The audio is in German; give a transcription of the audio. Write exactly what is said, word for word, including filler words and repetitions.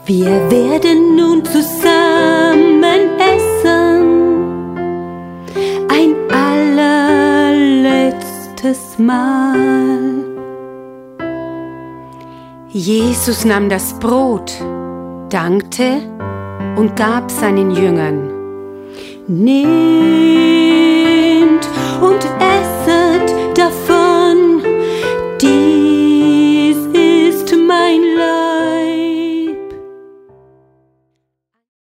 Wir werden nun zusammen essen, ein allerletztes Mal. Jesus nahm das Brot, dankte und gab seinen Jüngern. Nehmt